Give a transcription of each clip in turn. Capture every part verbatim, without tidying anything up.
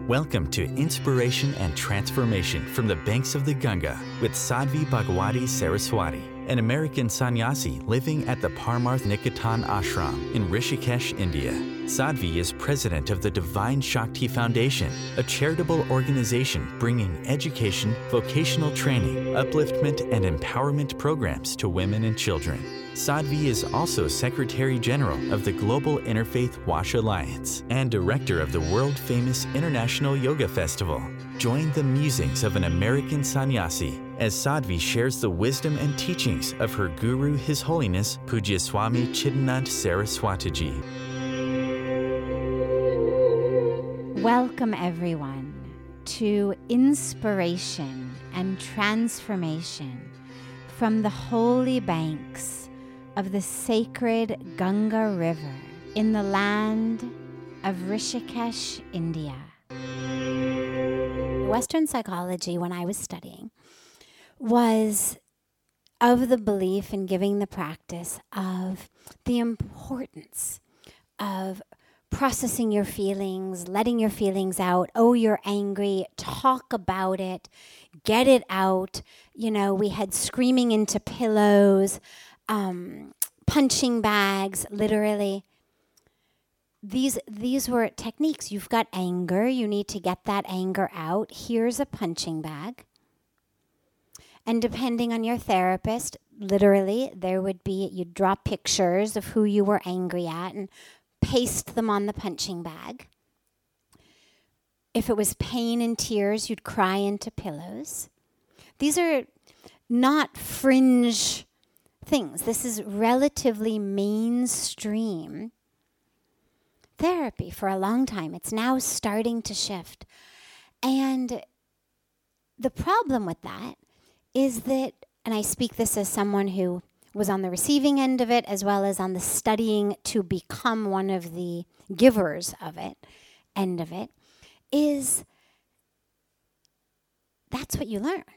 Welcome to Inspiration and Transformation from the Banks of the Ganga with Sadhvi Bhagwati Saraswati, an American sannyasi living at the Parmarth Niketan Ashram in Rishikesh, India. Sadhvi is president of the Divine Shakti Foundation, a charitable organization bringing education, vocational training, upliftment, and empowerment programs to women and children. Sadhvi is also Secretary General of the Global Interfaith Wash Alliance and Director of the world-famous International Yoga Festival. Join the musings of an American sannyasi as Sadhvi shares the wisdom and teachings of her guru, His Holiness Pujya Swami Chidanand Saraswatiji. Welcome, everyone, to Inspiration and Transformation from the holy banks of the sacred Ganga River in the land of Rishikesh, India. Western psychology, when I was studying, was of the belief in giving the practice of the importance of processing your feelings, letting your feelings out. Oh, you're angry, talk about it, get it out. You know, we had screaming into pillows, Um, punching bags, literally. These these were techniques. You've got anger. You need to get that anger out. Here's a punching bag. And depending on your therapist, literally, there would be, you'd draw pictures of who you were angry at and paste them on the punching bag. If it was pain and tears, you'd cry into pillows. These are not fringe things. This is relatively mainstream therapy for a long time. It's now starting to shift. And the problem with that is that, and I speak this as someone who was on the receiving end of it as well as on the studying to become one of the givers of it, end of it, is that's what you learn.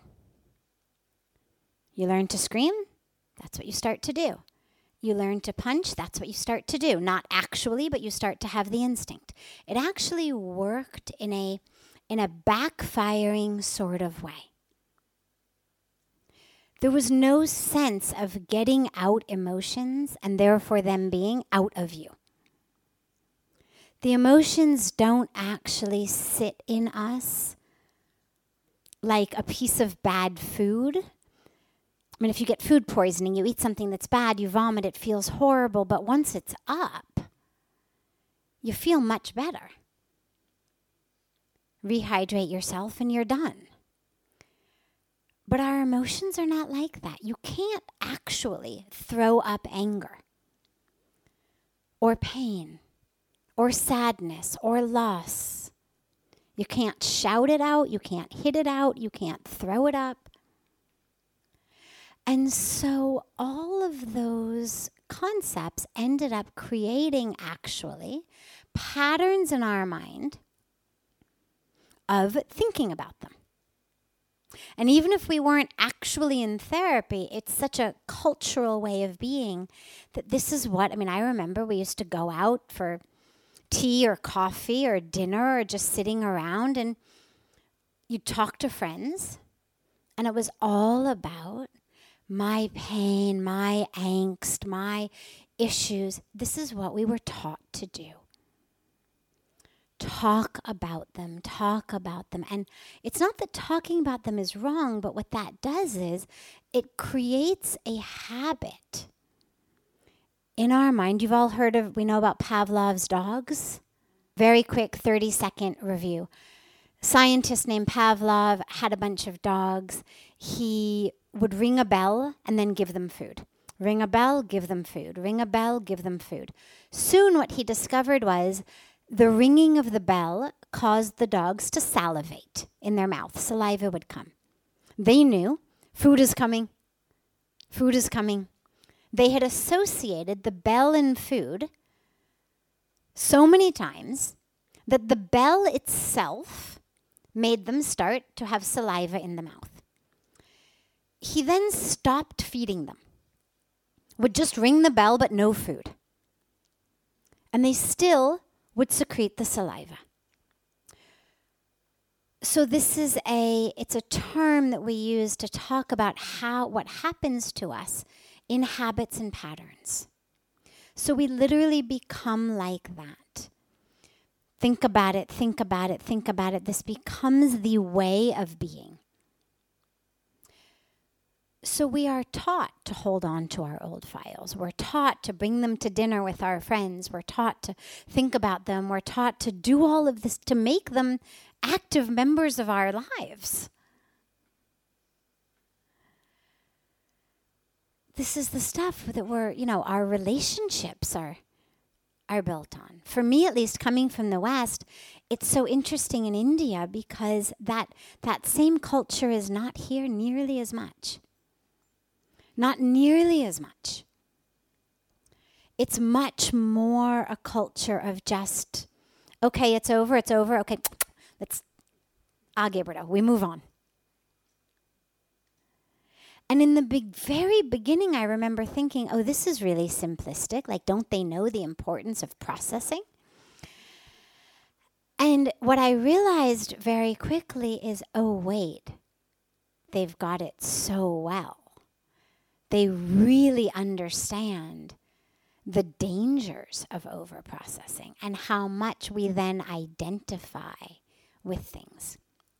You learn to scream. That's what you start to do. You learn to punch. That's what you start to do. Not actually, but you start to have the instinct. It actually worked in a in a backfiring sort of way. There was no sense of getting out emotions and therefore them being out of you. The emotions don't actually sit in us like a piece of bad food. I mean, if you get food poisoning, you eat something that's bad, you vomit, it feels horrible, but once it's up, you feel much better. Rehydrate yourself and you're done. But our emotions are not like that. You can't actually throw up anger or pain or sadness or loss. You can't shout it out, you can't hit it out, you can't throw it up. And so all of those concepts ended up creating, actually, patterns in our mind of thinking about them. And even if we weren't actually in therapy, it's such a cultural way of being that this is what, I mean, I remember we used to go out for tea or coffee or dinner or just sitting around and you'd talk to friends and it was all about my pain, my angst, my issues. This is what we were taught to do. Talk about them, talk about them. And it's not that talking about them is wrong, but what that does is it creates a habit in our mind. You've all heard of, we know about Pavlov's dogs. Very quick thirty second review. Scientist named Pavlov had a bunch of dogs. He would ring a bell and then give them food. Ring a bell, give them food. Ring a bell, give them food. Soon what he discovered was the ringing of the bell caused the dogs to salivate in their mouth. Saliva would come. They knew food is coming. Food is coming. They had associated the bell and food so many times that the bell itself made them start to have saliva in the mouth. He then stopped feeding them. Would just ring the bell, but no food. And they still would secrete the saliva. So this is a, it's a term that we use to talk about how, what happens to us in habits and patterns. So we literally become like that. Think about it, think about it, think about it. This becomes the way of being. So we are taught to hold on to our old files. We're taught to bring them to dinner with our friends. We're taught to think about them. We're taught to do all of this to make them active members of our lives. This is the stuff that we're, you know, our relationships are, are built on. For me, at least, coming from the West, it's so interesting in India because that, that same culture is not here nearly as much. Not nearly as much. It's much more a culture of just, okay, it's over, it's over, okay, let's, agibra, we move on. And in the big, very beginning, I remember thinking, oh, this is really simplistic. Like, don't they know the importance of processing? And what I realized very quickly is, oh, wait, they've got it so well. They really understand the dangers of overprocessing and how much we then identify with things.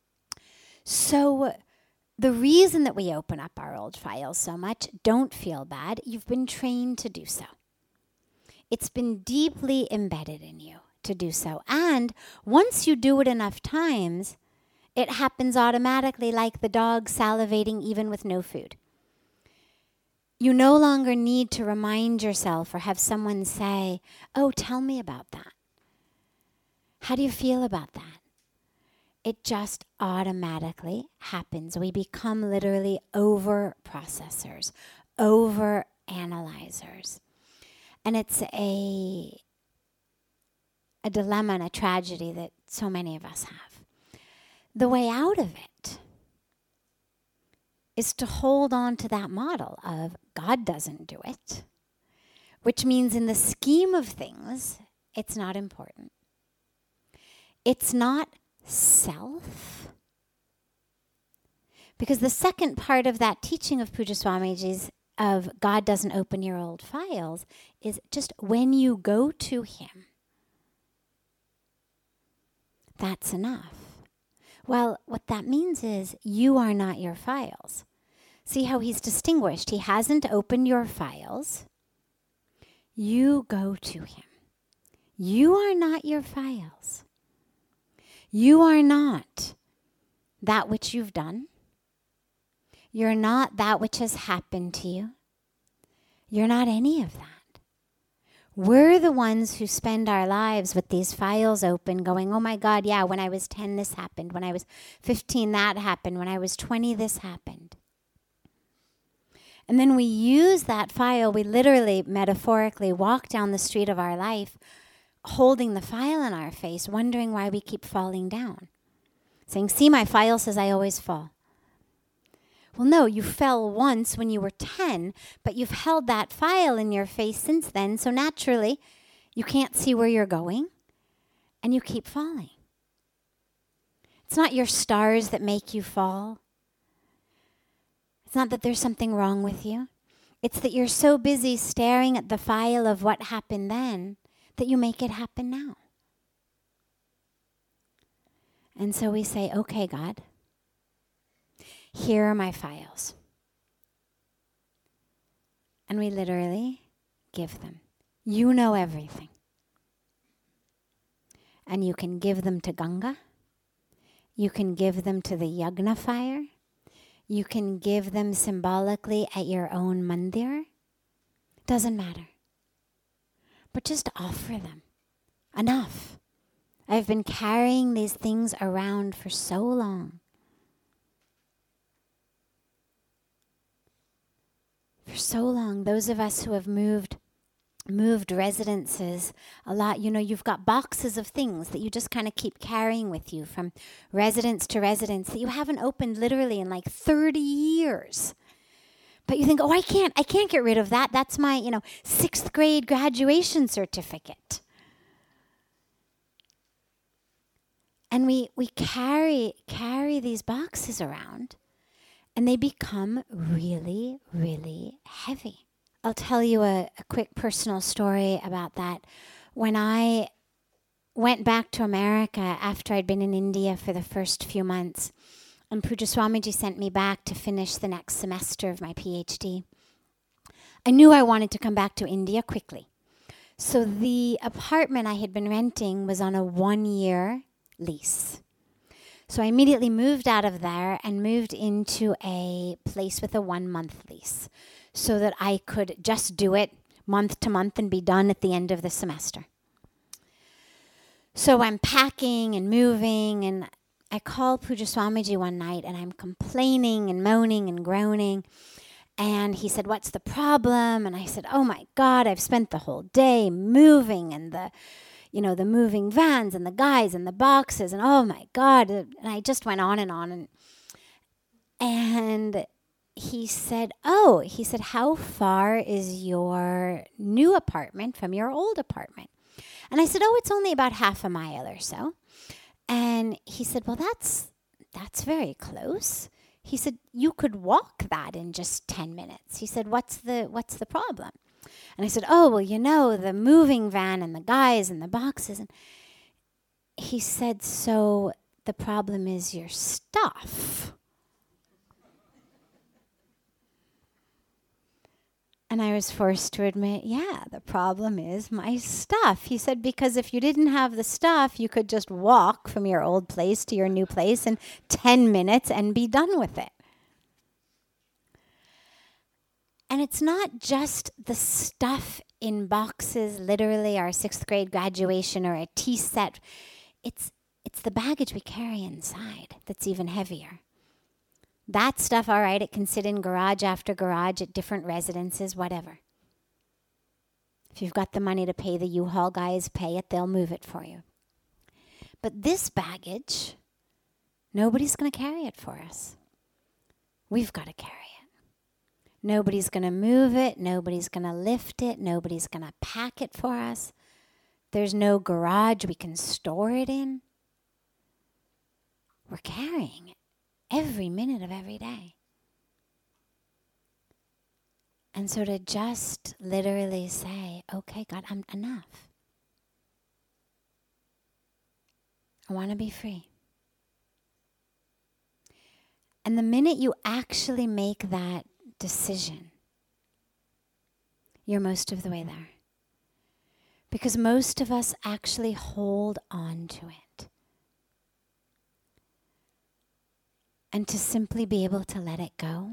So the reason that we open up our old files so much, don't feel bad. You've been trained to do so. It's been deeply embedded in you to do so. And once you do it enough times, it happens automatically, like the dog salivating even with no food. You no longer need to remind yourself or have someone say, oh, tell me about that. How do you feel about that? It just automatically happens. We become literally over-processors, over-analyzers. And it's a, a dilemma and a tragedy that so many of us have. The way out of it is to hold on to that model of God doesn't do it, which means in the scheme of things, it's not important. It's not self. Because the second part of that teaching of Pujya Swamiji's of God doesn't open your old files is just when you go to him, that's enough. Well, what that means is you are not your files. See how he's distinguished. He hasn't opened your files. You go to him. You are not your files. You are not that which you've done. You're not that which has happened to you. You're not any of that. We're the ones who spend our lives with these files open going, oh my God, yeah, when I was ten, this happened. When I was fifteen, that happened. When I was twenty, this happened. And then we use that file, we literally, metaphorically walk down the street of our life holding the file in our face, wondering why we keep falling down. Saying, see, my file says I always fall. Well, no, you fell once when you were ten, but you've held that file in your face since then, so naturally, you can't see where you're going, and you keep falling. It's not your stars that make you fall. It's not that there's something wrong with you. It's that you're so busy staring at the file of what happened then that you make it happen now. And so we say, okay, God, here are my files. And we literally give them. You know everything. And you can give them to Ganga. You can give them to the Yagna fire. You can give them symbolically at your own mandir. Doesn't matter. But just offer them. Enough. I've been carrying these things around for so long. For so long, those of us who have moved moved residences a lot, you know, you've got boxes of things that you just kind of keep carrying with you from residence to residence that you haven't opened literally in like thirty years. But you think, oh, I can't, I can't get rid of that. That's my, you know, sixth grade graduation certificate. And we, we carry carry these boxes around, and they become really, really heavy. I'll tell you a, a quick personal story about that. When I went back to America after I'd been in India for the first few months, and Pujya Swamiji sent me back to finish the next semester of my PhD, I knew I wanted to come back to India quickly. So the apartment I had been renting was on a one-year lease. So I immediately moved out of there and moved into a place with a one-month lease so that I could just do it month to month and be done at the end of the semester. So I'm packing and moving, and I call Pujya Swamiji one night, and I'm complaining and moaning and groaning. And he said, "What's the problem?" And I said, "Oh my God, I've spent the whole day moving, and the, you know, the moving vans and the guys and the boxes, and oh my God." And I just went on and on. And, and he said, oh, he said, "How far is your new apartment from your old apartment?" And I said, "Oh, it's only about half a mile or so." And he said, "Well, that's that's very close." He said, "You could walk that in just ten minutes. He said, "What's the what's the problem?" And I said, "Oh, well, you know, the moving van and the guys and the boxes." And he said, "So the problem is your stuff." And I was forced to admit, yeah, the problem is my stuff. He said, "Because if you didn't have the stuff, you could just walk from your old place to your new place in ten minutes and be done with it." And it's not just the stuff in boxes, literally our sixth grade graduation or a tea set. It's, it's the baggage we carry inside that's even heavier. That stuff, all right, it can sit in garage after garage at different residences, whatever. If you've got the money to pay the U-Haul guys, pay it, they'll move it for you. But this baggage, nobody's going to carry it for us. We've got to carry it. Nobody's going to move it. Nobody's going to lift it. Nobody's going to pack it for us. There's no garage we can store it in. We're carrying it every minute of every day. And so to just literally say, "Okay, God, I'm enough. I want to be free." And the minute you actually make that decision, you're most of the way there. Because most of us actually hold on to it. And to simply be able to let it go,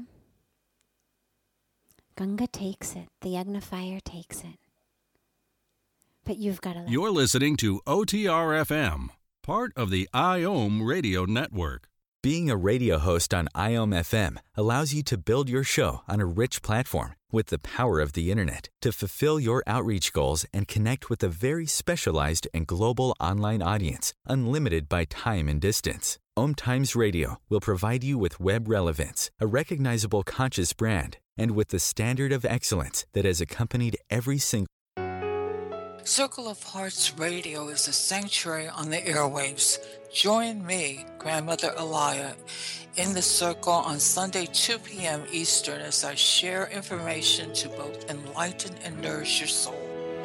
Ganga takes it. The Yagna fire takes it. But you've got to let You're it. listening to O T R F M, part of the I O M Radio Network. Being a radio host on I O M F M allows you to build your show on a rich platform with the power of the internet to fulfill your outreach goals and connect with a very specialized and global online audience, unlimited by time and distance. Om Times Radio will provide you with web relevance, a recognizable conscious brand, and with the standard of excellence that has accompanied every single Circle of Hearts Radio is a sanctuary on the airwaves. Join me, Grandmother Alaya, in the circle on Sunday, two p.m. Eastern, as I share information to both enlighten and nourish your soul.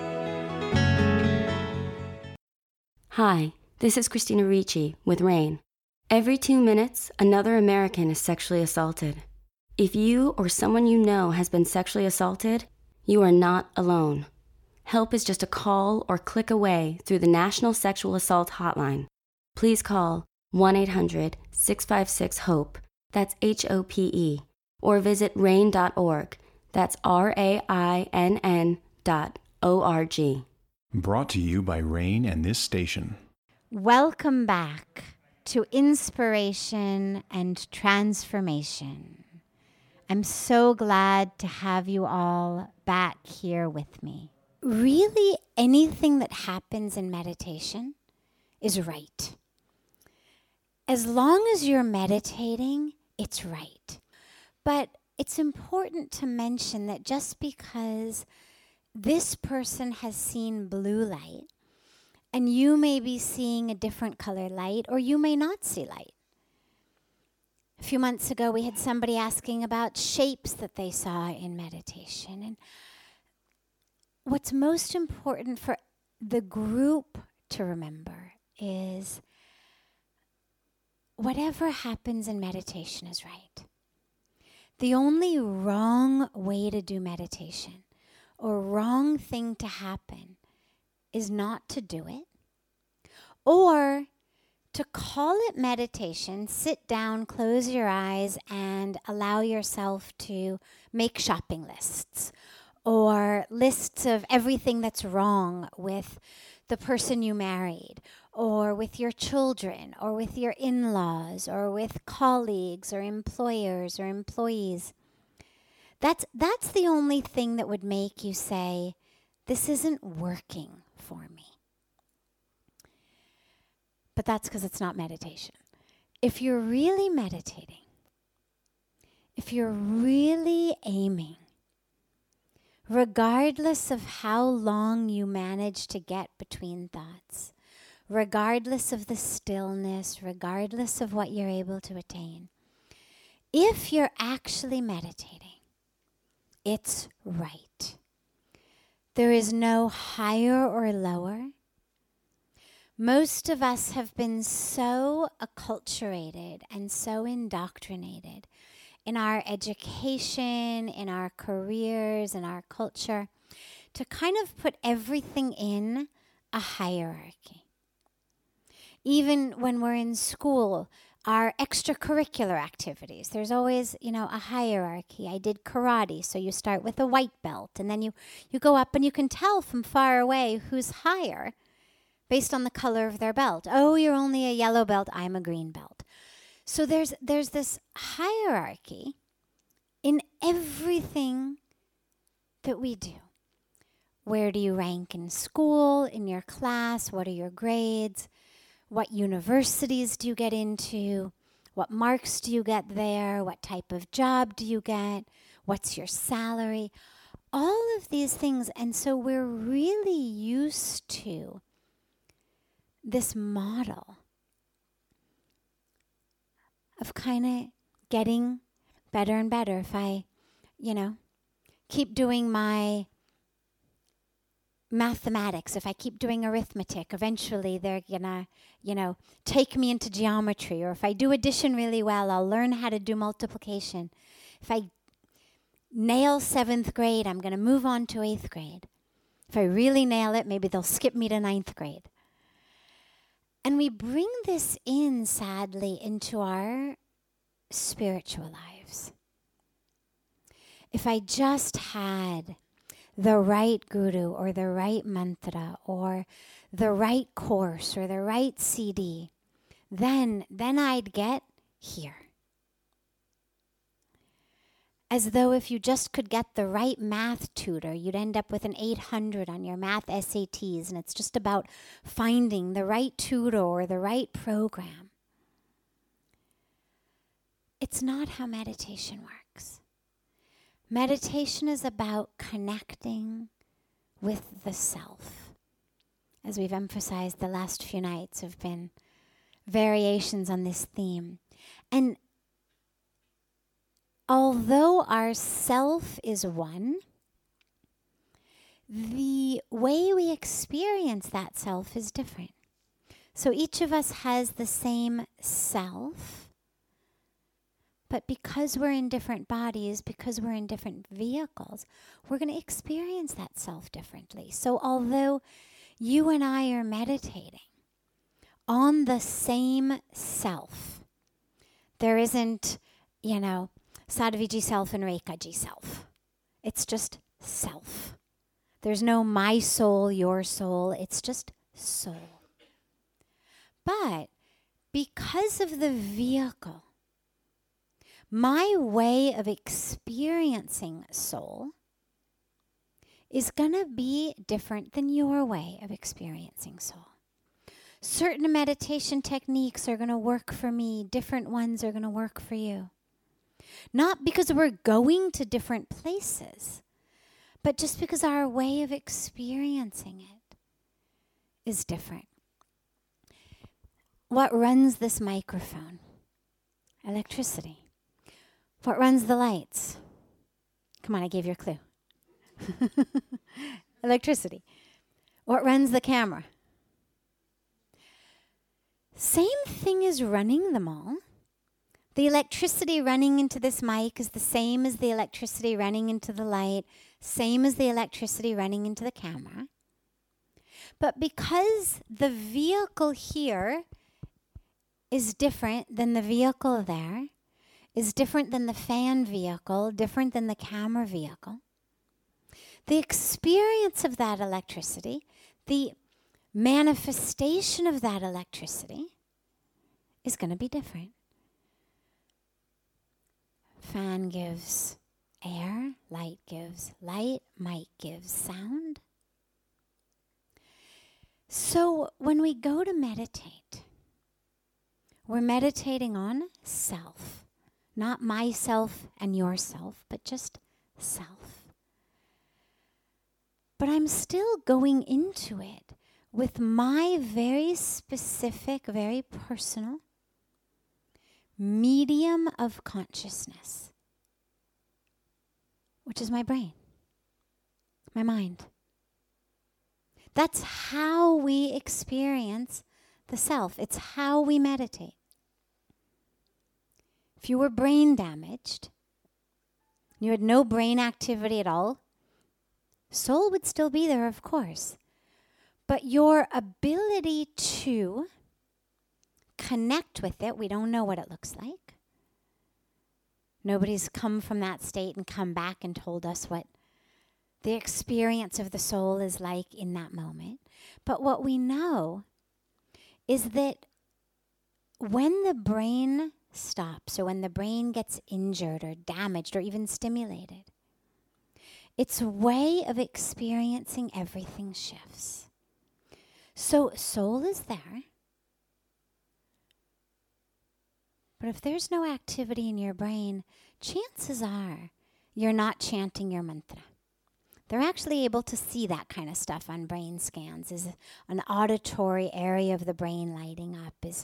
Hi, this is Christina Ricci with RAIN. Every two minutes, another American is sexually assaulted. If you or someone you know has been sexually assaulted, you are not alone. Help is just a call or click away through the National Sexual Assault Hotline. Please call one eight hundred six five six HOPE, that's H O P E, or visit rain dot org, that's R A I N N dot O R G. Brought to you by RAIN and this station. Welcome back to Inspiration and Transformation. I'm so glad to have you all back here with me. Really, anything that happens in meditation is right. As long as you're meditating, it's right. But it's important to mention that just because this person has seen blue light And you may be seeing a different color light, or you may not see light. A few months ago, we had somebody asking about shapes that they saw in meditation. And what's most important for the group to remember is whatever happens in meditation is right. The only wrong way to do meditation or wrong thing to happen is not to do it, or to call it meditation, sit down, close your eyes, and allow yourself to make shopping lists or lists of everything that's wrong with the person you married, or with your children, or with your in-laws, or with colleagues, or employers, or employees. That's, that's the only thing that would make you say, this isn't working for me. But that's because it's not meditation. If you're really meditating, if you're really aiming, regardless of how long you manage to get between thoughts, regardless of the stillness, regardless of what you're able to attain, if you're actually meditating, it's right. There is no higher or lower. Most of us have been so acculturated and so indoctrinated in our education, in our careers, in our culture, to kind of put everything in a hierarchy. Even when we're in school, our extracurricular activities, there's always, you know, a hierarchy. I did karate, so you start with a white belt, and then you, you go up and you can tell from far away who's higher based on the color of their belt. Oh, you're only a yellow belt, I'm a green belt. So there's there's this hierarchy in everything that we do. Where do you rank in school, in your class? What are your grades? What universities do you get into? What marks do you get there? What type of job do you get? What's your salary? All of these things. And so we're really used to this model of kind of getting better and better. If I, you know, keep doing my mathematics, if I keep doing arithmetic, eventually they're gonna, you know, take me into geometry. Or if I do addition really well, I'll learn how to do multiplication. If I nail seventh grade, I'm gonna move on to eighth grade. If I really nail it, maybe they'll skip me to ninth grade. And we bring this in, sadly, into our spiritual lives. If I just had the right guru or the right mantra or the right course or the right C D, then, then I'd get here. As though if you just could get the right math tutor, you'd end up with an eight hundred on your math S A Ts, and it's just about finding the right tutor or the right program. It's not how meditation works. Meditation is about connecting with the self. As we've emphasized, the last few nights have been variations on this theme. And although our self is one, the way we experience that self is different. So each of us has the same self, but because we're in different bodies, because we're in different vehicles, we're going to experience that self differently. So although you and I are meditating on the same self, there isn't, you know, Sadhviji self and Rekhaji self. It's just self. There's no my soul, your soul. It's just soul. But because of the vehicle, my way of experiencing soul is going to be different than your way of experiencing soul. Certain meditation techniques are going to work for me. Different ones are going to work for you. Not because we're going to different places, but just because our way of experiencing it is different. What runs this microphone? Electricity. What runs the lights? Come on, I gave you a clue. Electricity. What runs the camera? Same thing as running them all. The electricity running into this mic is the same as the electricity running into the light, same as the electricity running into the camera. But because the vehicle here is different than the vehicle there, is different than the fan vehicle, different than the camera vehicle, the experience of that electricity, the manifestation of that electricity is going to be different. Fan gives air, light gives light, mic gives sound. So when we go to meditate, we're meditating on self, not myself and yourself, but just self. But I'm still going into it with my very specific, very personal medium of consciousness, which is my brain, my mind. That's how we experience the self. It's how we meditate. If you were brain damaged, you had no brain activity at all, soul would still be there, of course. But your ability to connect with it, we don't know what it looks like. Nobody's come from that state and come back and told us what the experience of the soul is like in that moment. But what we know is that when the brain stops, or when the brain gets injured or damaged or even stimulated, its way of experiencing everything shifts. So soul is there, but if there's no activity in your brain, chances are you're not chanting your mantra. They're actually able to see that kind of stuff on brain scans. Is an auditory area of the brain lighting up? Is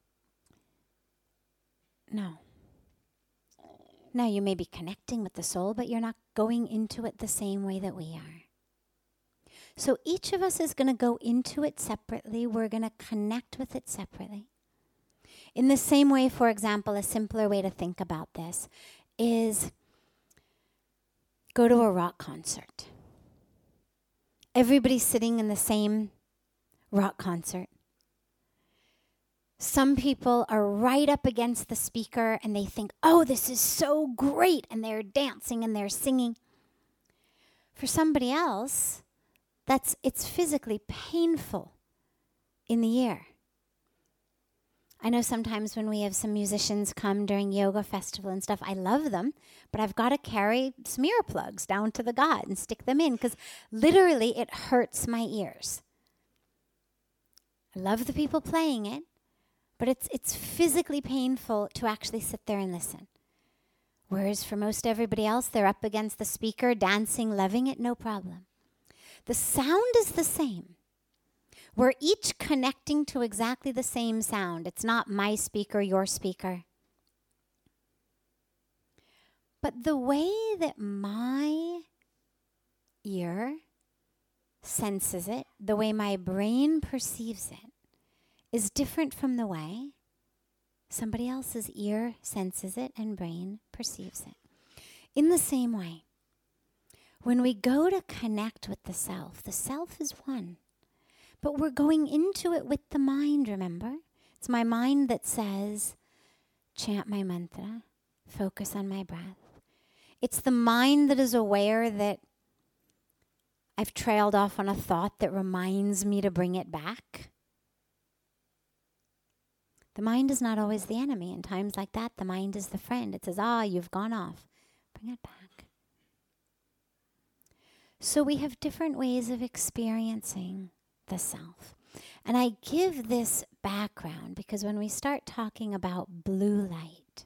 no. Now you may be connecting with the soul, but you're not going into it the same way that we are. So each of us is going to go into it separately. We're going to connect with it separately. In the same way, for example, a simpler way to think about this is go to a rock concert. Everybody's sitting in the same rock concert. Some people are right up against the speaker and they think, oh, this is so great, and they're dancing and they're singing. For somebody else, that's it's physically painful in the ear. I know sometimes when we have some musicians come during yoga festival and stuff, I love them, but I've got to carry smear plugs down to the god and stick them in because literally it hurts my ears. I love the people playing it, but it's it's physically painful to actually sit there and listen. Whereas for most everybody else, they're up against the speaker, dancing, loving it, no problem. The sound is the same. We're each connecting to exactly the same sound. It's not my speaker, your speaker. But the way that my ear senses it, the way my brain perceives it, is different from the way somebody else's ear senses it and brain perceives it. In the same way, when we go to connect with the self, the self is one. But we're going into it with the mind, remember? It's my mind that says, chant my mantra, focus on my breath. It's the mind that is aware that I've trailed off on a thought that reminds me to bring it back. The mind is not always the enemy. In times like that, the mind is the friend. It says, ah, you've gone off. Bring it back. So we have different ways of experiencing the self. And I give this background because when we start talking about blue light,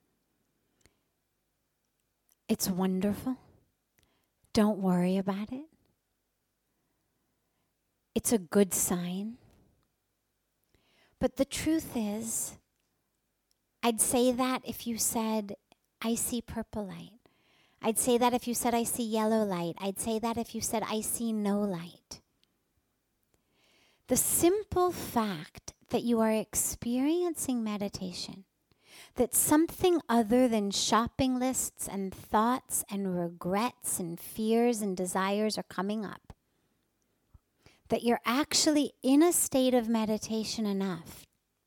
it's wonderful. Don't worry about it. it's a good sign. But the truth is, I'd say that if you said, I see purple light. I'd say that if you said, I see yellow light. I'd say that if you said, I see no light. The simple fact that you are experiencing meditation, that something other than shopping lists and thoughts and regrets and fears and desires are coming up, that you're actually in a state of meditation enough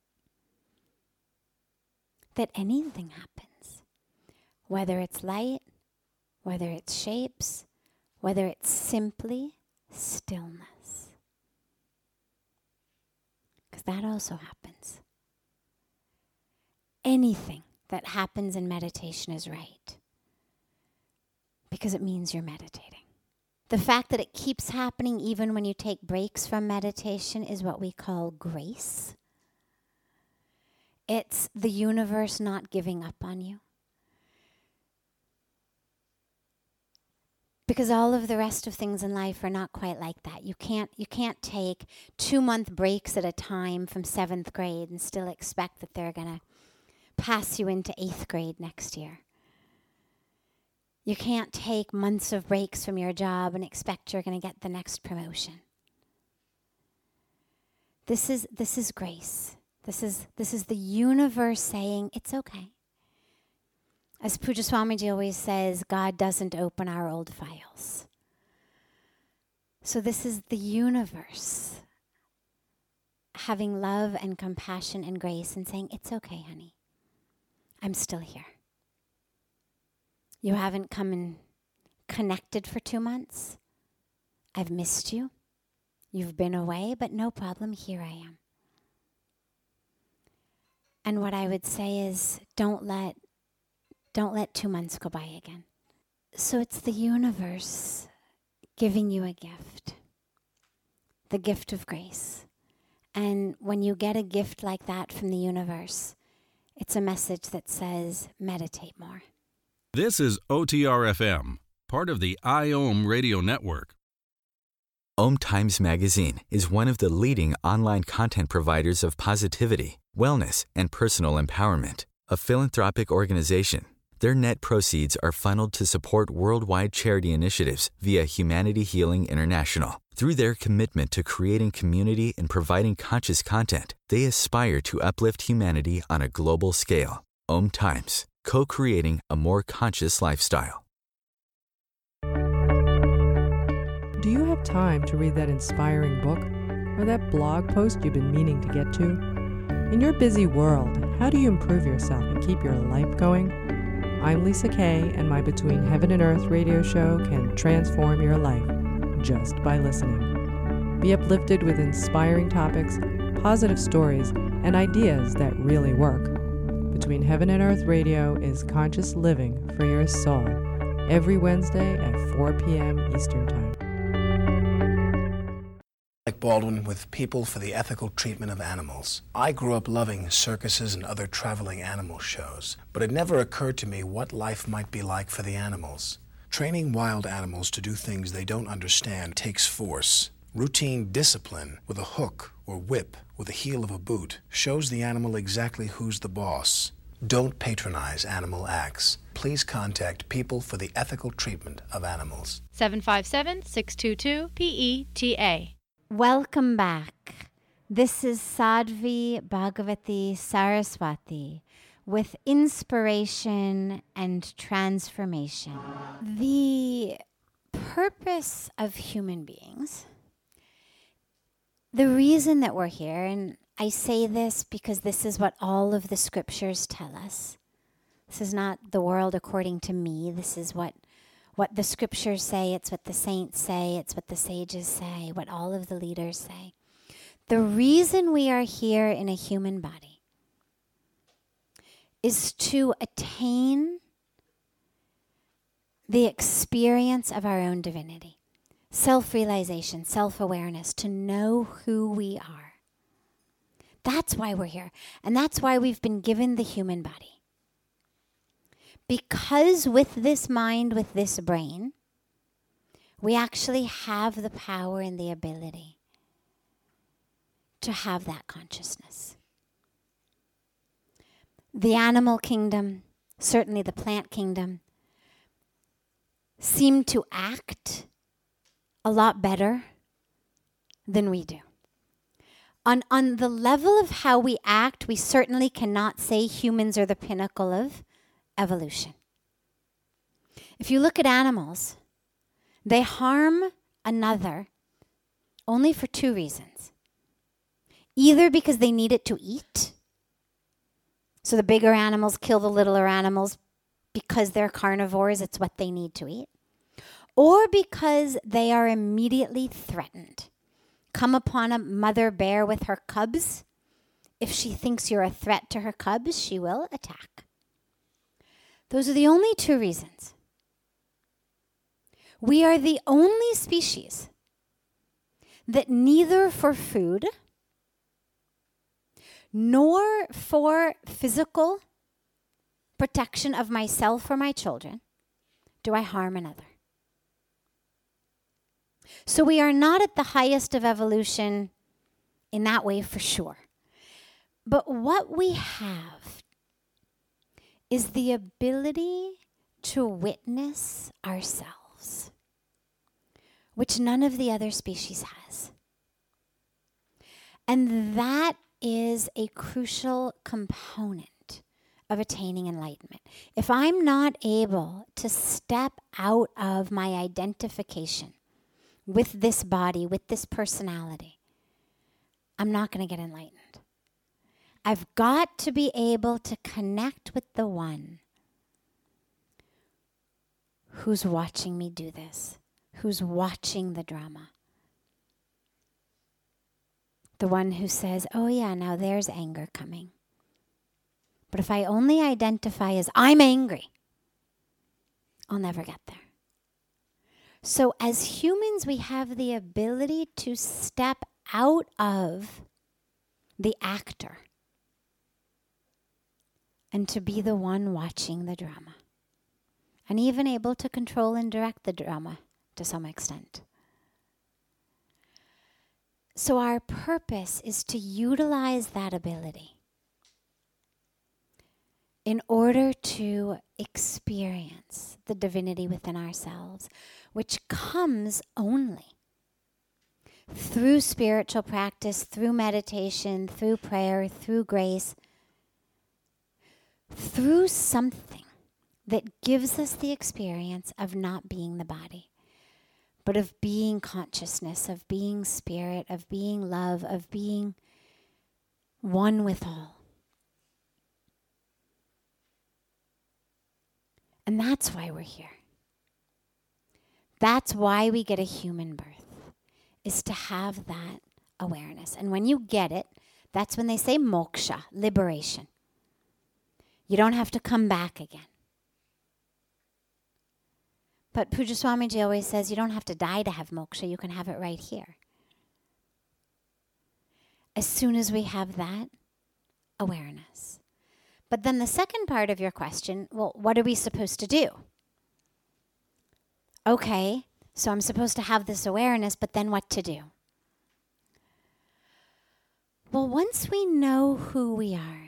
that anything happens, whether it's light, whether it's shapes, whether it's simply stillness. Because that also happens. Anything that happens in meditation is right, because it means you're meditating. The fact that it keeps happening even when you take breaks from meditation is what we call grace. It's the universe not giving up on you. Because all of the rest of things in life are not quite like that. You can't you can't take two-month breaks at a time from seventh grade and still expect that they're going to pass you into eighth grade next year. You can't take months of breaks from your job and expect you're going to get the next promotion. This is this is grace. This is this is the universe saying it's okay. As Pujya Swamiji always says, God doesn't open our old files. So this is the universe having love and compassion and grace and saying, it's okay, honey. I'm still here. You haven't come and connected for two months. I've missed you. You've been away, but no problem, here I am. And what I would say is, don't let Don't let two months go by again. So it's the universe giving you a gift, the gift of grace. And when you get a gift like that from the universe, it's a message that says, meditate more. This is O T R F M, part of the I O M Radio Network. Om Times Magazine is one of the leading online content providers of positivity, wellness, and personal empowerment. A philanthropic organization, their net proceeds are funneled to support worldwide charity initiatives via Humanity Healing International. Through their commitment to creating community and providing conscious content, they aspire to uplift humanity on a global scale. Om Times, co-creating a more conscious lifestyle. Do you have time to read that inspiring book or that blog post you've been meaning to get to? In your busy world, how do you improve yourself and keep your life going? I'm Lisa Kay, and my Between Heaven and Earth radio show can transform your life just by listening. Be uplifted with inspiring topics, positive stories, and ideas that really work. Between Heaven and Earth radio is conscious living for your soul, every Wednesday at four p.m. Eastern Time. Alec Baldwin with People for the Ethical Treatment of Animals. I grew up loving circuses and other traveling animal shows, but it never occurred to me what life might be like for the animals. Training wild animals to do things they don't understand takes force. Routine discipline with a hook or whip with the heel of a boot shows the animal exactly who's the boss. Don't patronize animal acts. Please contact People for the Ethical Treatment of Animals. seven five seven, six two two, P E T A. Welcome back. This is Sadhvi Bhagavati Saraswati with Inspiration and Transformation. The purpose of human beings, the reason that we're here, and I say this because this is what all of the scriptures tell us. This is not the world according to me. This is what What the scriptures say, it's what the saints say, it's what the sages say, what all of the leaders say. The reason we are here in a human body is to attain the experience of our own divinity, self-realization, self-awareness, to know who we are. That's why we're here, and that's why we've been given the human body. Because with this mind, with this brain, we actually have the power and the ability to have that consciousness. The animal kingdom, certainly the plant kingdom, seem to act a lot better than we do. On, on the level of how we act, we certainly cannot say humans are the pinnacle of evolution. If you look at animals, they harm another only for two reasons. Either because they need it to eat, so the bigger animals kill the littler animals because they're carnivores, it's what they need to eat, or because they are immediately threatened. Come upon a mother bear with her cubs. If she thinks you're a threat to her cubs, she will attack. Those are the only two reasons. We are the only species that neither for food nor for physical protection of myself or my children do I harm another. So we are not at the highest of evolution in that way for sure. But what we have is the ability to witness ourselves, which none of the other species has. And that is a crucial component of attaining enlightenment. If I'm not able to step out of my identification with this body, with this personality, I'm not going to get enlightened. I've got to be able to connect with the one who's watching me do this, who's watching the drama. The one who says, oh yeah, now there's anger coming. But if I only identify as I'm angry, I'll never get there. So as humans, we have the ability to step out of the actor and to be the one watching the drama, and even able to control and direct the drama to some extent. So our purpose is to utilize that ability in order to experience the divinity within ourselves, which comes only through spiritual practice, through meditation, through prayer, through grace, through something that gives us the experience of not being the body, but of being consciousness, of being spirit, of being love, of being one with all. And that's why we're here. That's why we get a human birth, is to have that awareness. And when you get it, that's when they say moksha, liberation. You don't have to come back again. But Pujya Swamiji always says you don't have to die to have moksha. You can have it right here. As soon as we have that awareness. But then the second part of your question, well, what are we supposed to do? Okay, so I'm supposed to have this awareness, but then what to do? Well, once we know who we are,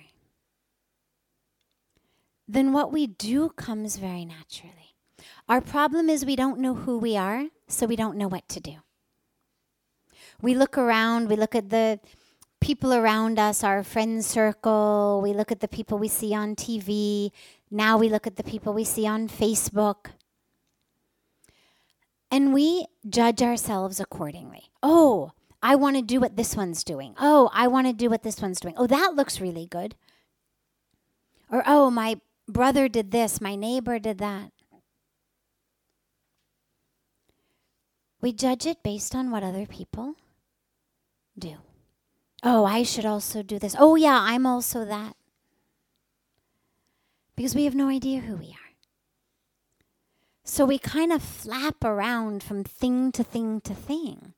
then what we do comes very naturally. Our problem is we don't know who we are, so we don't know what to do. We look around, we look at the people around us, our friend circle, we look at the people we see on T V, now we look at the people we see on Facebook, and we judge ourselves accordingly. Oh, I want to do what this one's doing. Oh, I want to do what this one's doing. Oh, that looks really good. Or, oh, my brother did this, my neighbor did that. We judge it based on what other people do. Oh, I should also do this. Oh, yeah, I'm also that. Because we have no idea who we are. So we kind of flap around from thing to thing to thing.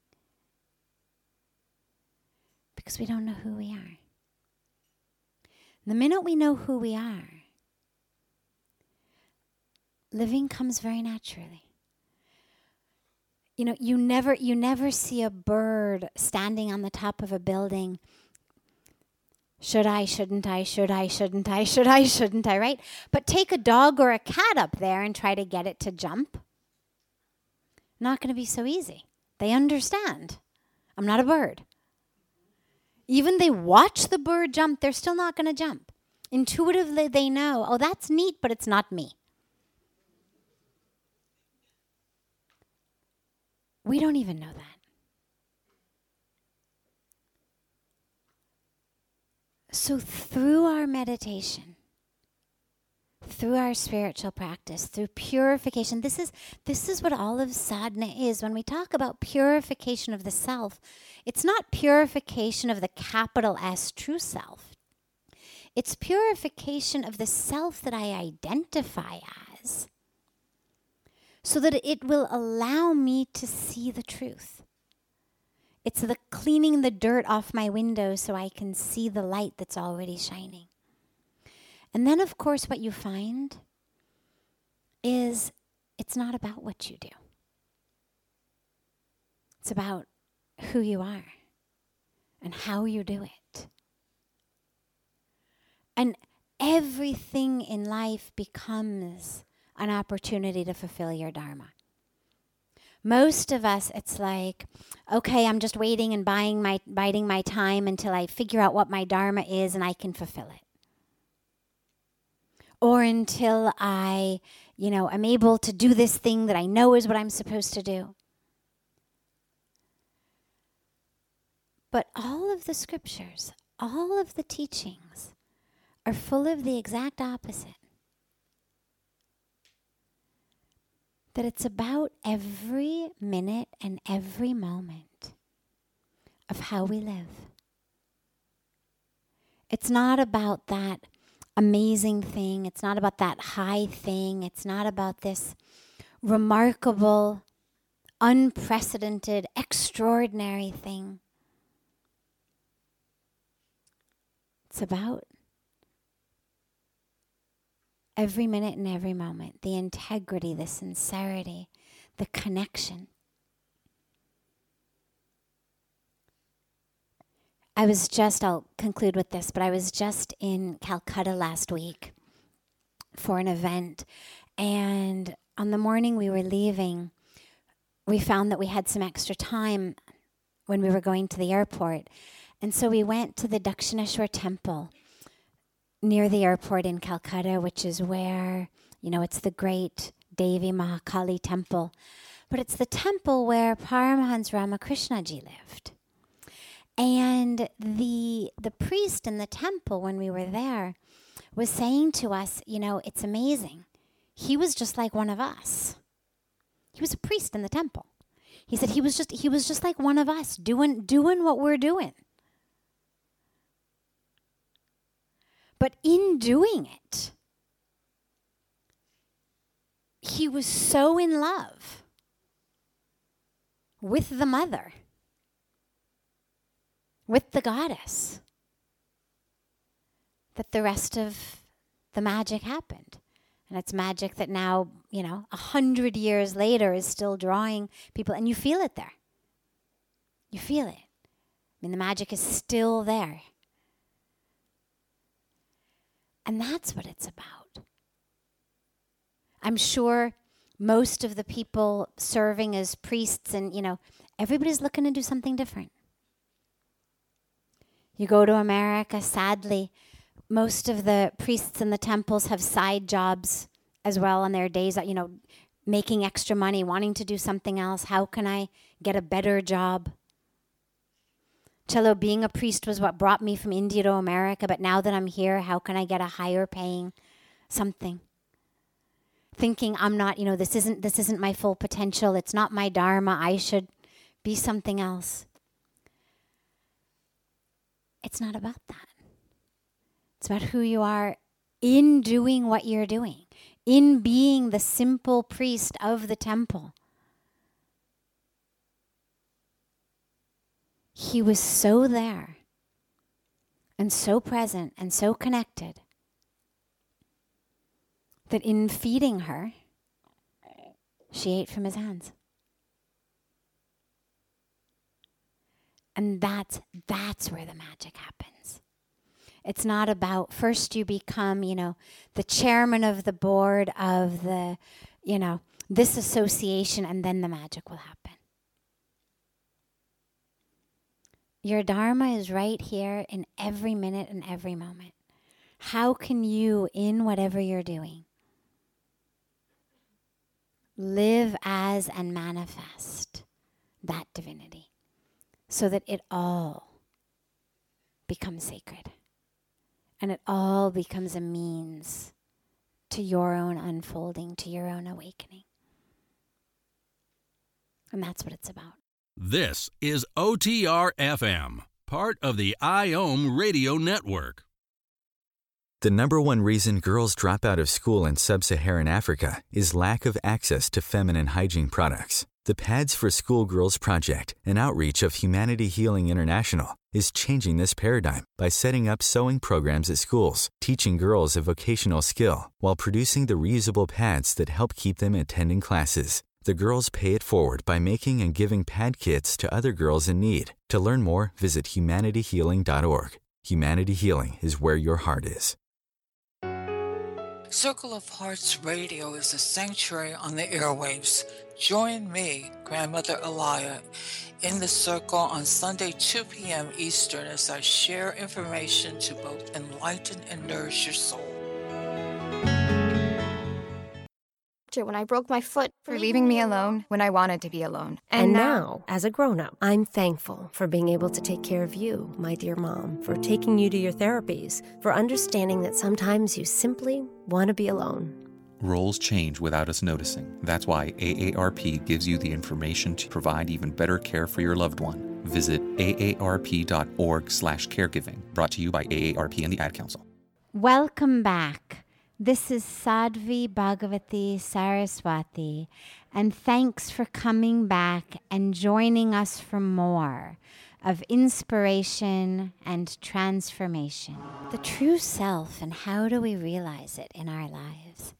Because we don't know who we are. The minute we know who we are, living comes very naturally. You know, you never you never see a bird standing on the top of a building. Should I, shouldn't I, should I, shouldn't I, should I, shouldn't I, right? But take a dog or a cat up there and try to get it to jump. Not going to be so easy. They understand. I'm not a bird. Even they watch the bird jump, they're still not going to jump. Intuitively, they know, oh, that's neat, but it's not me. We don't even know that. So through our meditation, through our spiritual practice, through purification, this is this is what all of sadhana is. When we talk about purification of the self, it's not purification of the capital S true self. It's purification of the self that I identify as, so that it will allow me to see the truth. It's the cleaning the dirt off my window so I can see the light that's already shining. And then, of course, what you find is it's not about what you do. It's about who you are and how you do it. And everything in life becomes an opportunity to fulfill your dharma. Most of us, it's like, okay, I'm just waiting and buying my, biding my time until I figure out what my dharma is and I can fulfill it. Or until I, you know, am able to do this thing that I know is what I'm supposed to do. But all of the scriptures, all of the teachings are full of the exact opposite. That it's about every minute and every moment of how we live. It's not about that amazing thing. It's not about that high thing. It's not about this remarkable, unprecedented, extraordinary thing. It's about every minute and every moment, the integrity, the sincerity, the connection. I was just, I'll conclude with this, but I was just in Calcutta last week for an event. And on the morning we were leaving, we found that we had some extra time when we were going to the airport. And so we went to the Dakshineshwar temple near the airport in Calcutta, which is where, you know, it's the great Devi Mahakali temple. But it's the temple where Paramahans Ramakrishnaji lived. And the the priest in the temple, when we were there, was saying to us, you know, it's amazing. He was just like one of us. He was a priest in the temple. He said he was just he was just like one of us, doing doing what we're doing. But in doing it, he was so in love with the mother, with the goddess, that the rest of the magic happened. And it's magic that now, you know, a hundred years later is still drawing people, and you feel it there. You feel it. I mean, the magic is still there. And that's what it's about. I'm sure most of the people serving as priests and, you know, everybody's looking to do something different. You go to America, sadly, most of the priests in the temples have side jobs as well on their days, you know, making extra money, wanting to do something else. How can I get a better job? Cello, being a priest was what brought me from India to America, but now that I'm here, how can I get a higher paying something? Thinking I'm not, you know, this isn't this isn't my full potential. It's not my dharma. I should be something else. It's not about that. It's about who you are in doing what you're doing, in being the simple priest of the temple. He was so there and so present and so connected that in feeding her, she ate from his hands. And that's that's where the magic happens. It's not about first you become, you know, the chairman of the board of the, you know, this association, and then the magic will happen. Your Dharma is right here in every minute and every moment. How can you, in whatever you're doing, live as and manifest that divinity so that it all becomes sacred and it all becomes a means to your own unfolding, to your own awakening? And that's what it's about. This is O T R F M, part of the I O M Radio Network. The number one reason girls drop out of school in sub-Saharan Africa is lack of access to feminine hygiene products. The Pads for Schoolgirls Project, an outreach of Humanity Healing International, is changing this paradigm by setting up sewing programs at schools, teaching girls a vocational skill, while producing the reusable pads that help keep them attending classes. The girls pay it forward by making and giving pad kits to other girls in need. To learn more, visit humanity healing dot org. Humanity Healing is where your heart is. Circle of Hearts Radio is a sanctuary on the airwaves. Join me, Grandmother Elia, in the circle on Sunday, two p.m. Eastern, as I share information to both enlighten and nourish your soul. When I broke my foot, for leaving me alone when I wanted to be alone. And, and now, now, as a grown-up, I'm thankful for being able to take care of you, my dear mom, for taking you to your therapies, for understanding that sometimes you simply want to be alone. Roles change without us noticing. That's why A A R P gives you the information to provide even better care for your loved one. Visit A A R P dot org slash caregiving. Brought to you by A A R P and the Ad Council. Welcome back. This is Sadhvi Bhagavati Saraswati, and thanks for coming back and joining us for more of inspiration and transformation. The true self, and how do we realize it in our lives?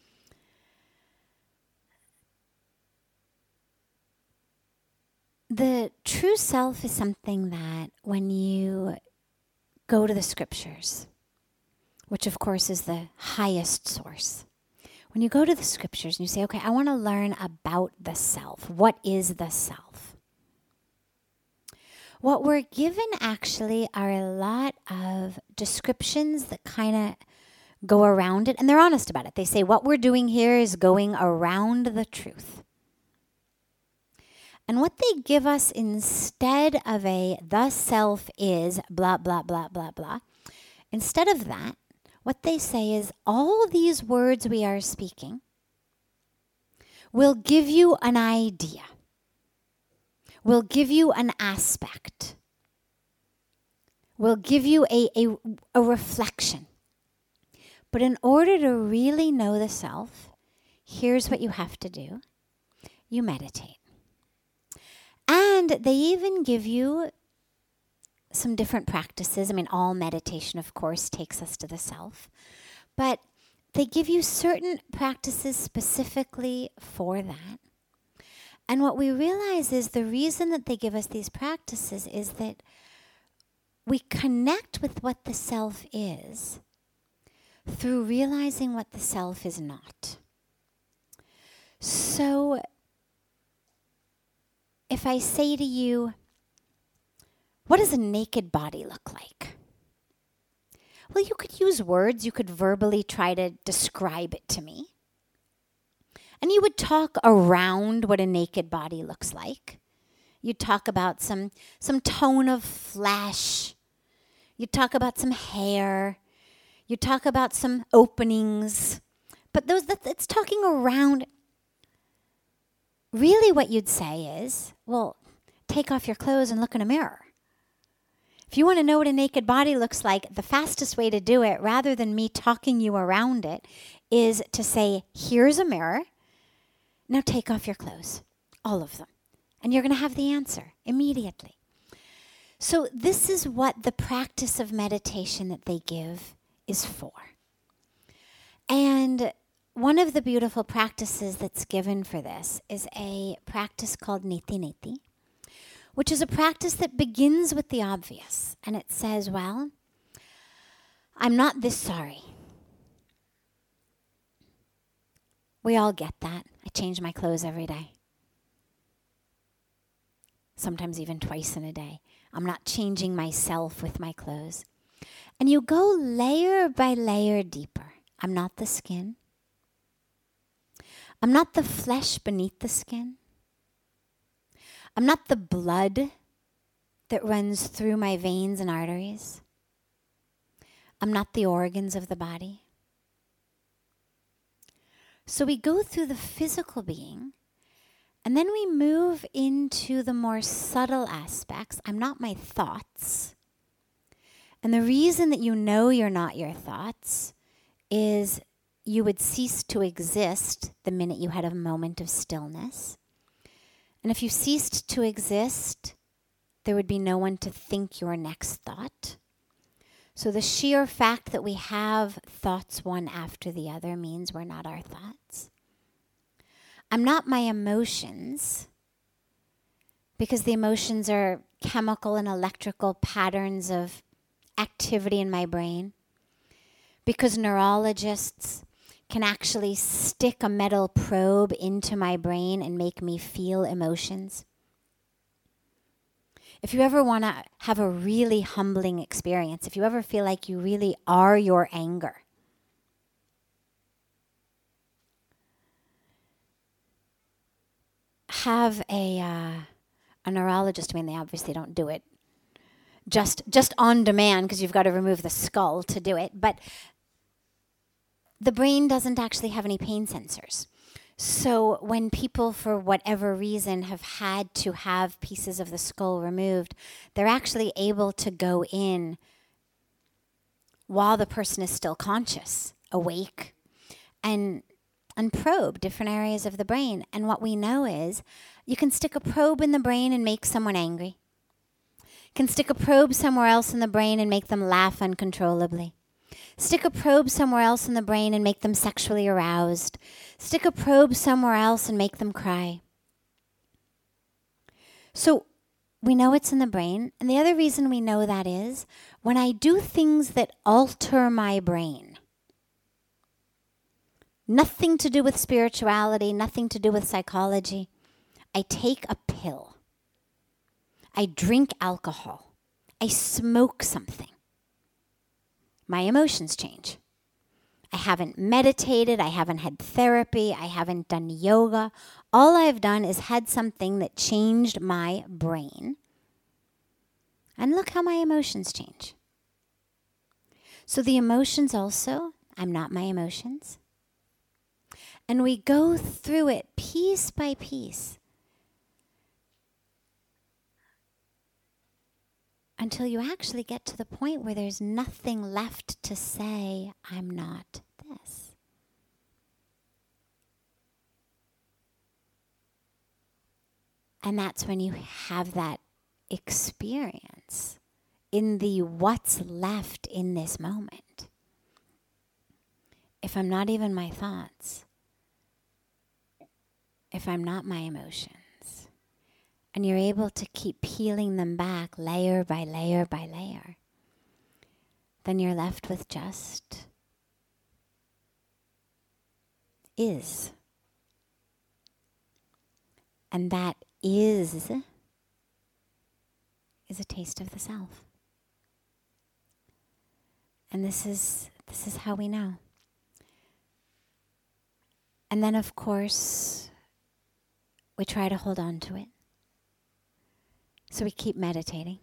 The true self is something that when you go to the scriptures, which of course is the highest source. When you go to the scriptures and you say, okay, I want to learn about the self. What is the self? What we're given actually are a lot of descriptions that kind of go around it, and they're honest about it. They say what we're doing here is going around the truth. And what they give us instead of a the self is blah, blah, blah, blah, blah, instead of that, what they say is all these words we are speaking will give you an idea, will give you an aspect, will give you a, a, a reflection. But in order to really know the self, here's what you have to do. You meditate. And they even give you some different practices. I mean, all meditation, of course, takes us to the self. But they give you certain practices specifically for that. And what we realize is the reason that they give us these practices is that we connect with what the self is through realizing what the self is not. So, if I say to you, what does a naked body look like? Well, you could use words. You could verbally try to describe it to me. And you would talk around what a naked body looks like. You'd talk about some, some tone of flesh. You'd talk about some hair. You'd talk about some openings. But those that it's talking around. Really what you'd say is, well, take off your clothes and look in a mirror. If you want to know what a naked body looks like, the fastest way to do it, rather than me talking you around it, is to say, here's a mirror. Now take off your clothes, all of them. And you're going to have the answer immediately. So this is what the practice of meditation that they give is for. And one of the beautiful practices that's given for this is a practice called Neti Neti, which is a practice that begins with the obvious. And it says, well, I'm not this sorry. We all get that. I change my clothes every day. Sometimes even twice in a day. I'm not changing myself with my clothes. And you go layer by layer deeper. I'm not the skin. I'm not the flesh beneath the skin. I'm not the blood that runs through my veins and arteries. I'm not the organs of the body. So we go through the physical being, and then we move into the more subtle aspects. I'm not my thoughts. And the reason that you know you're not your thoughts is you would cease to exist the minute you had a moment of stillness. And if you ceased to exist, there would be no one to think your next thought. So the sheer fact that we have thoughts one after the other means we're not our thoughts. I'm not my emotions, because the emotions are chemical and electrical patterns of activity in my brain. Because neurologists can actually stick a metal probe into my brain and make me feel emotions. If you ever want to have a really humbling experience, if you ever feel like you really are your anger, have a uh, a neurologist. I mean, they obviously don't do it just just on demand because you've got to remove the skull to do it. But the brain doesn't actually have any pain sensors. So when people, for whatever reason, have had to have pieces of the skull removed, they're actually able to go in while the person is still conscious, awake, and and probe different areas of the brain. And what we know is you can stick a probe in the brain and make someone angry. You can stick a probe somewhere else in the brain and make them laugh uncontrollably. Stick a probe somewhere else in the brain and make them sexually aroused. Stick a probe somewhere else and make them cry. So we know it's in the brain. And the other reason we know that is when I do things that alter my brain, nothing to do with spirituality, nothing to do with psychology, I take a pill. I drink alcohol. I smoke something. My emotions change. I haven't meditated. I haven't had therapy. I haven't done yoga. All I've done is had something that changed my brain. And look how my emotions change. So the emotions also, I'm not my emotions. And we go through it piece by piece until you actually get to the point where there's nothing left to say, I'm not this. And that's when you have that experience in the what's left in this moment. If I'm not even my thoughts, if I'm not my emotions, and you're able to keep peeling them back layer by layer by layer, then you're left with just is. And that is is a taste of the self. And this is this is how we know. And then of course we try to hold on to it. So we keep meditating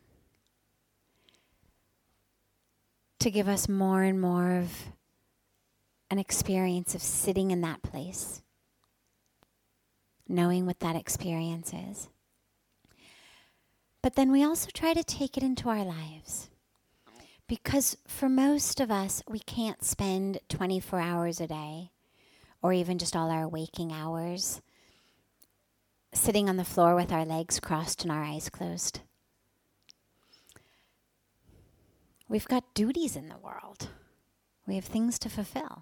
to give us more and more of an experience of sitting in that place, knowing what that experience is. But then we also try to take it into our lives. Because for most of us, we can't spend twenty-four hours a day, or even just all our waking hours, sitting on the floor with our legs crossed and our eyes closed. We've got duties in the world. We have things to fulfill.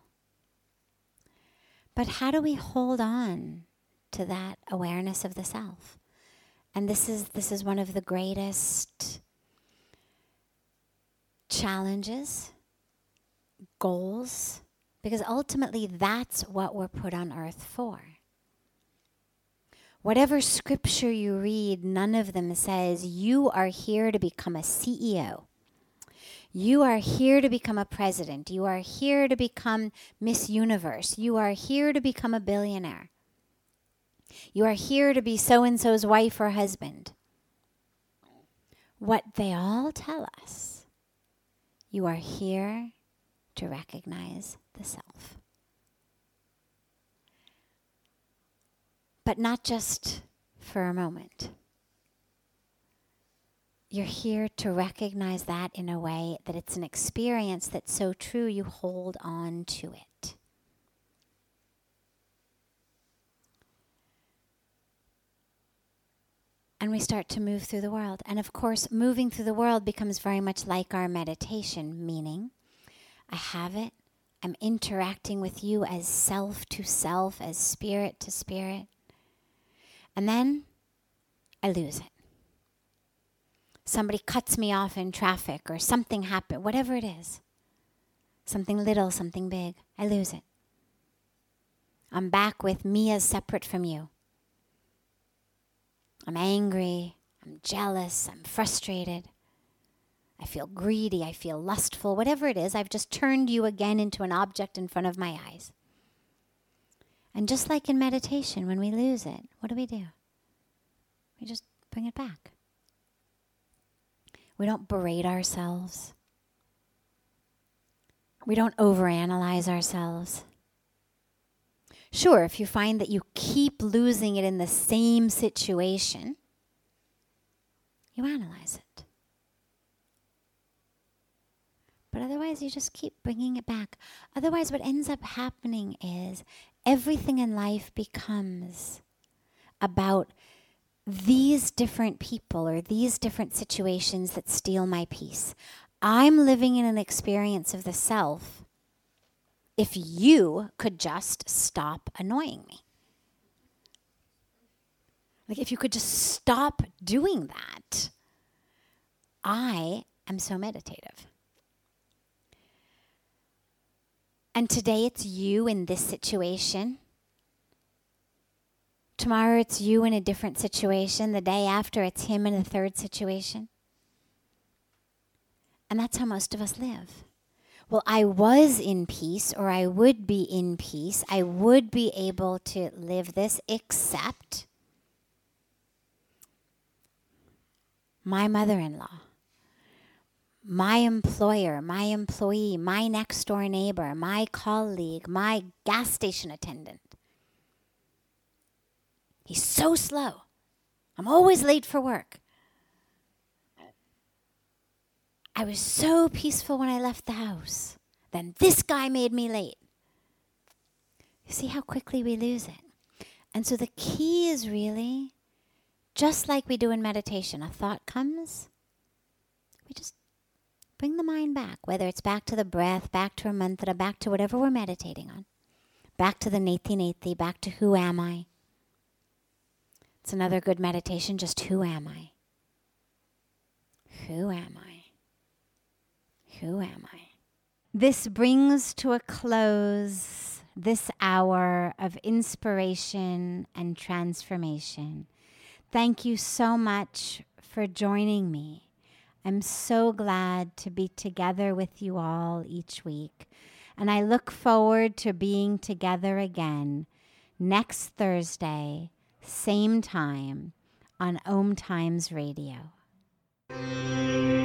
But how do we hold on to that awareness of the self? And this is this is one of the greatest challenges, goals, because ultimately that's what we're put on earth for. Whatever scripture you read, none of them says you are here to become a C E O. You are here to become a president. You are here to become Miss Universe. You are here to become a billionaire. You are here to be so-and-so's wife or husband. What they all tell us, you are here to recognize the self. But not just for a moment. You're here to recognize that in a way that it's an experience that's so true you hold on to it. And we start to move through the world. And of course, moving through the world becomes very much like our meditation, meaning I have it, I'm interacting with you as self to self, as spirit to spirit. And then I lose it. Somebody cuts me off in traffic or something happens, whatever it is. Something little, something big. I lose it. I'm back with me as separate from you. I'm angry. I'm jealous. I'm frustrated. I feel greedy. I feel lustful. Whatever it is, I've just turned you again into an object in front of my eyes. And just like in meditation, when we lose it, what do we do? We just bring it back. We don't berate ourselves. We don't overanalyze ourselves. Sure, if you find that you keep losing it in the same situation, you analyze it. But otherwise, you just keep bringing it back. Otherwise, what ends up happening is everything in life becomes about these different people or these different situations that steal my peace. I'm living in an experience of the self if you could just stop annoying me. Like if you could just stop doing that, I am so meditative. And today it's you in this situation. Tomorrow it's you in a different situation. The day after it's him in a third situation. And that's how most of us live. Well, I was in peace, or I would be in peace. I would be able to live this, except my mother-in-law, my employer, my employee, my next-door neighbor, my colleague, my gas station attendant. He's so slow. I'm always late for work. I was so peaceful when I left the house. Then this guy made me late. You see how quickly we lose it. And so the key is really, just like we do in meditation, a thought comes, we just bring the mind back, whether it's back to the breath, back to a mantra, back to whatever we're meditating on, back to the neti neti, back to who am I. It's another good meditation, just who am I? Who am I? Who am I? This brings to a close this hour of inspiration and transformation. Thank you so much for joining me. I'm so glad to be together with you all each week. And I look forward to being together again next Thursday, same time, on Om Times Radio.